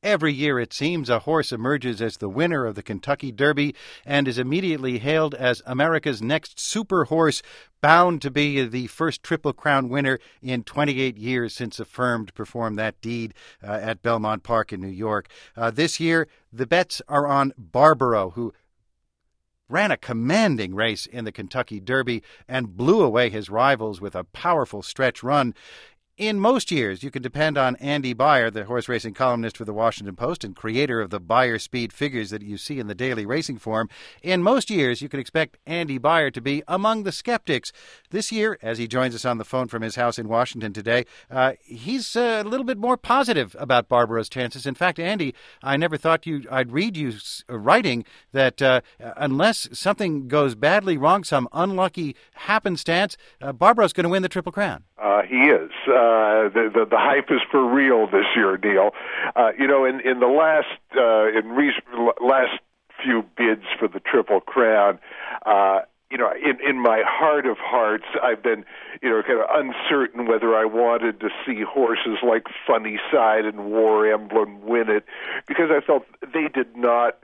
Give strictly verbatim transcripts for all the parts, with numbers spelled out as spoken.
Every year, it seems, a horse emerges as the winner of the Kentucky Derby and is immediately hailed as America's next super horse, bound to be the first Triple Crown winner in twenty-eight years since Affirmed performed that deed uh, at Belmont Park in New York. Uh, this year, the bets are on Barbaro, who ran a commanding race in the Kentucky Derby and blew away his rivals with a powerful stretch run. In most years, you can depend on Andy Beyer, the horse racing columnist for the Washington Post and creator of the Beyer Speed figures that you see in the daily racing form. In most years, you can expect Andy Beyer to be among the skeptics. This year, as he joins us on the phone from his house in Washington today, uh, he's uh, a little bit more positive about Barbaro's chances. In fact, Andy, I never thought you I'd read you writing that uh, unless something goes badly wrong, some unlucky happenstance, uh, Barbaro's going to win the Triple Crown. Uh, he is. Uh, the, the the hype is for real this year, Neil. Uh, you know, in in the last uh, in re- last few bids for the Triple Crown, uh, you know, in in my heart of hearts, I've been, you know, kind of uncertain whether I wanted to see horses like Funny Side and War Emblem win it, because I felt they did not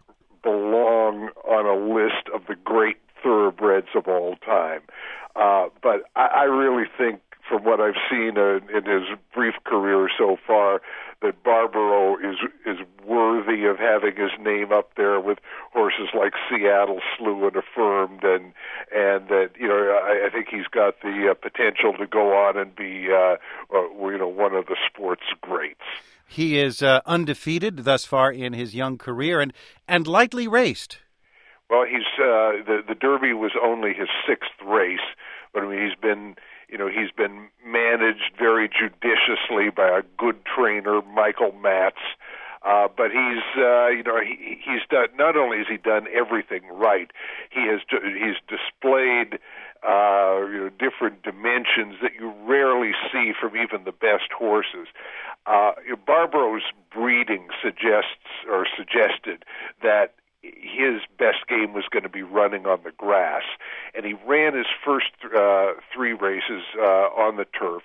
belong on a list of the great thoroughbreds of all time. Uh, but I, I really think, from what I've seen uh, in his brief career so far, that Barbaro is is worthy of having his name up there with horses like Seattle Slew and Affirmed, and and that, you know, I, I think he's got the uh, potential to go on and be uh, uh, you know, one of the sport's greats. He is uh, undefeated thus far in his young career and and lightly raced. Well, he's uh, the the Derby was only his sixth race, but I mean he's been. You know, he's been managed very judiciously by a good trainer, Michael Matz. Uh, but he's, uh, you know, he, he's done, not only has he done everything right, he has, he's displayed, uh, you know, different dimensions that you rarely see from even the best horses. Uh, Barbaro's breeding suggests, or suggested, that his best game was going to be running on the grass, and he ran his first uh, three races uh, on the turf.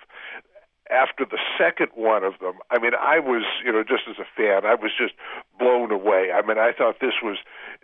After the second one of them, I mean, I was, you know, just as a fan, I was just blown away. I mean, I thought this was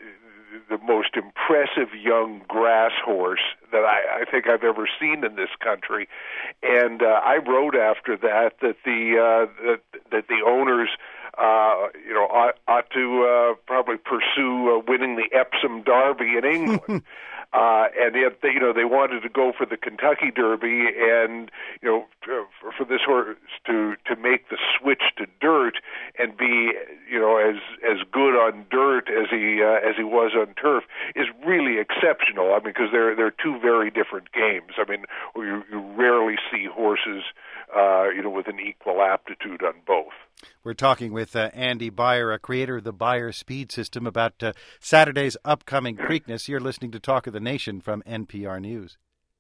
the most impressive young grass horse that I, I think I've ever seen in this country. And uh, I wrote after that that the uh, that, that the owners, uh, you know, ought, ought to uh, probably pursue uh, winning the Epsom Derby in England. Uh, and yet, they, you know, they wanted to go for the Kentucky Derby, and you know, for, for this horse to to make the switch to dirt and be, you know, as as good on dirt as he uh, as he was on turf is really exceptional. I mean, because they're they're two very different games. I mean, you, you rarely see horses, uh, you know, with an equal aptitude on both. We're talking with uh, Andy Beyer, a creator of the Beyer Speed System, about uh, Saturday's upcoming Preakness. You're listening to Talk of the Nation from N P R News.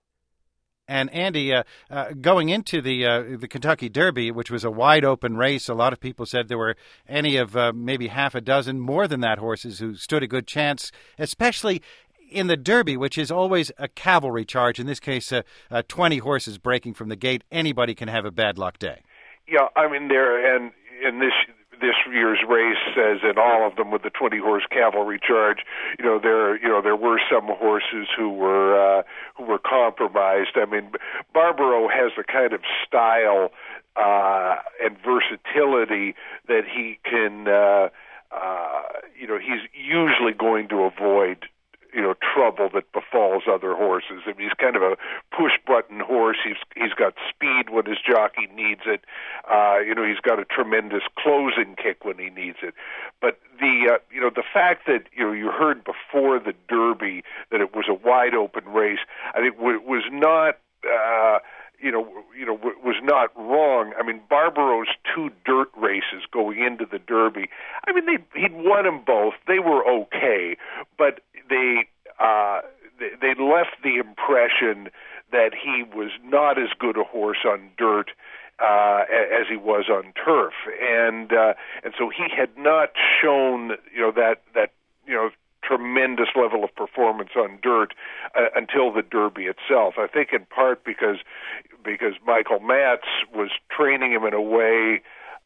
And Andy, uh, uh, going into the uh, the Kentucky Derby, which was a wide open race, a lot of people said there were any of uh, maybe half a dozen, more than that, horses who stood a good chance, especially in the Derby, which is always a cavalry charge. In this case, uh, uh, twenty horses breaking from the gate. Anybody can have a bad luck day. Yeah, I mean, there and in this this year's race, as in all of them with the twenty horse cavalry charge, you know, there you know there were some horses who were uh, who were compromised. I mean, Barbaro has the kind of style uh, and versatility that he can, uh, uh, you know, he's usually going to avoid, you know, trouble that befalls other horses. I mean, he's kind of a push-button horse. He's he's got speed when his jockey needs it. Uh, you know, he's got a tremendous closing kick when he needs it. But the uh, you know the fact that you know you heard before the Derby that it was a wide-open race, I think w- was not. Uh, You know, you know, was not wrong. I mean, Barbaro's two dirt races going into the Derby, I mean, they, he'd won them both. They were okay, but they uh, they, they left the impression that he was not as good a horse on dirt uh, as he was on turf, and uh, and so he had not shown, you know, that that you know. tremendous level of performance on dirt uh, until the Derby itself. I think in part because because Michael Matz was training him in a way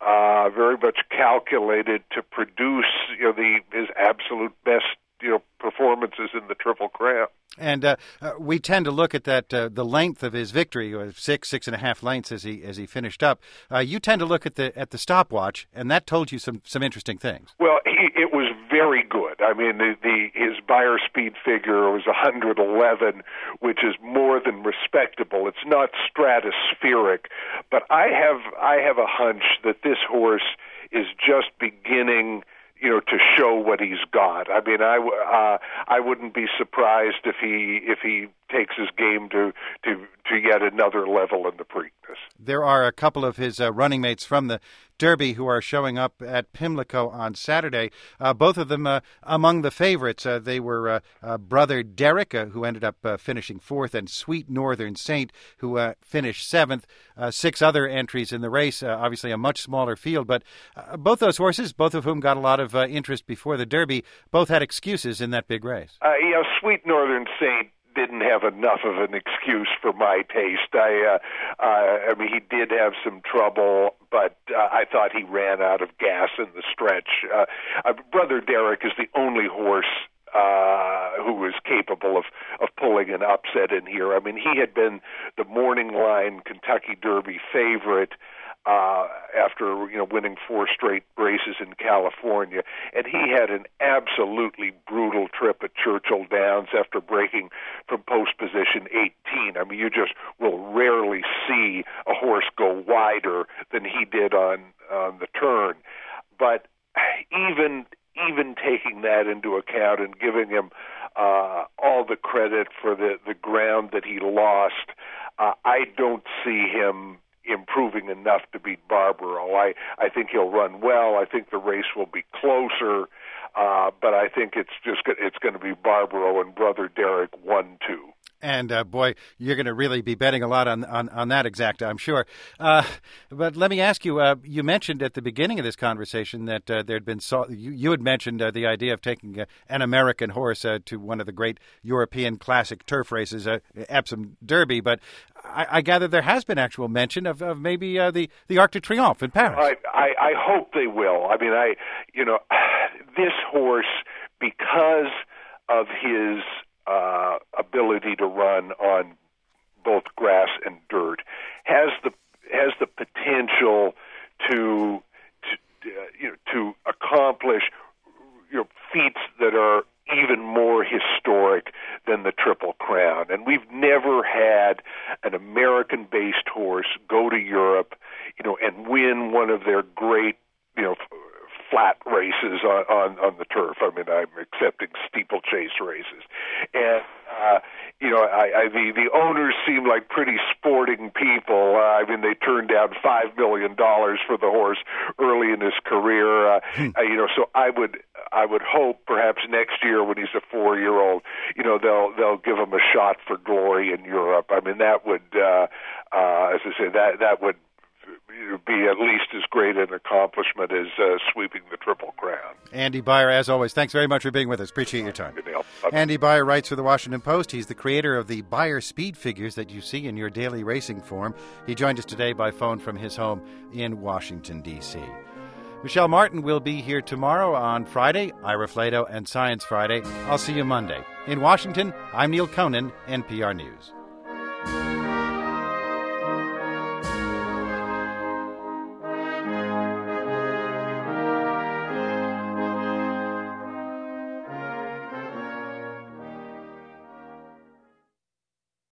uh, very much calculated to produce, you know, the his absolute best, you know, performances in the Triple Crown. And uh, uh, we tend to look at that uh, the length of his victory, uh, six six and a half lengths as he as he finished up. Uh, you tend to look at the at the stopwatch, and that told you some some interesting things. Well, he, it was very good. I mean, the, the his Beyer speed figure was one hundred eleven, which is more than respectable. It's not stratospheric, but I have I have a hunch that this horse is just beginning, you know, to show what he's got. I mean, I, uh, I wouldn't be surprised if he if he takes his game to to, to yet another level in the Preakness. There are a couple of his uh, running mates from the Derby who are showing up at Pimlico on Saturday. Uh, both of them uh, among the favorites. Uh, they were uh, uh, brother Derek, uh, who ended up uh, finishing fourth, and Sweet Northern Saint, who uh, finished seventh. Uh, six other entries in the race, uh, obviously a much smaller field. But uh, both those horses, both of whom got a lot of uh, interest before the Derby, both had excuses in that big race. Uh, you know, Sweet Northern Saint didn't have enough of an excuse for my taste. I, uh, uh, I mean, he did have some trouble, but uh, I thought he ran out of gas in the stretch. Uh, uh, Brother Derek is the only horse uh, who was capable of, of pulling an upset in here. I mean, he had been the morning line Kentucky Derby favorite Uh, after, you know, winning four straight races in California, and he had an absolutely brutal trip at Churchill Downs after breaking from post position eighteen. I mean, you just will rarely see a horse go wider than he did on on the turn. But even even taking that into account and giving him uh, all the credit for the the ground that he lost, uh, I don't see him improving enough to beat Barbaro. I, I think he'll run well. I think the race will be closer, uh, but I think it's just it's going to be Barbaro and Brother Derek one two. And, uh, boy, you're going to really be betting a lot on, on, on that exacta, I'm sure. Uh, but let me ask you, uh, you mentioned at the beginning of this conversation that uh, there had been, so- you, you had mentioned uh, the idea of taking uh, an American horse uh, to one of the great European classic turf races, uh, Epsom Derby, but I, I gather there has been actual mention of, of maybe uh, the, the Arc de Triomphe in Paris. I, I, I hope they will. I mean, I, you know, this horse, because of his Uh, ability to run on both grass and dirt, has the has the potential to, to uh, you know to accomplish, you know, feats that are even more historic than the Triple Crown. And we've never had an American-based horse go to Europe, you know, and win one of their great, you know, flat races on, on, on the turf. I mean, I'm accepting steeplechase races. And, uh, you know, I, I, the, the owners seem like pretty sporting people. Uh, I mean, they turned down five million dollars for the horse early in his career. Uh, hmm. uh, you know, so I would, I would hope perhaps next year when he's a four-year-old, you know, they'll, they'll give him a shot for glory in Europe. I mean, that would, uh, uh, as I say, that, that would be at least as great an accomplishment as uh, sweeping the Triple Crown. Andy Beyer, as always, thanks very much for being with us. Appreciate your time. Andy Beyer writes for the Washington Post. He's the creator of the Beyer speed figures that you see in your daily racing form. He joined us today by phone from his home in Washington, D C Michelle Martin will be here tomorrow on Friday, Ira Flato and Science Friday. I'll see you Monday. In Washington, I'm Neil Conan, N P R News.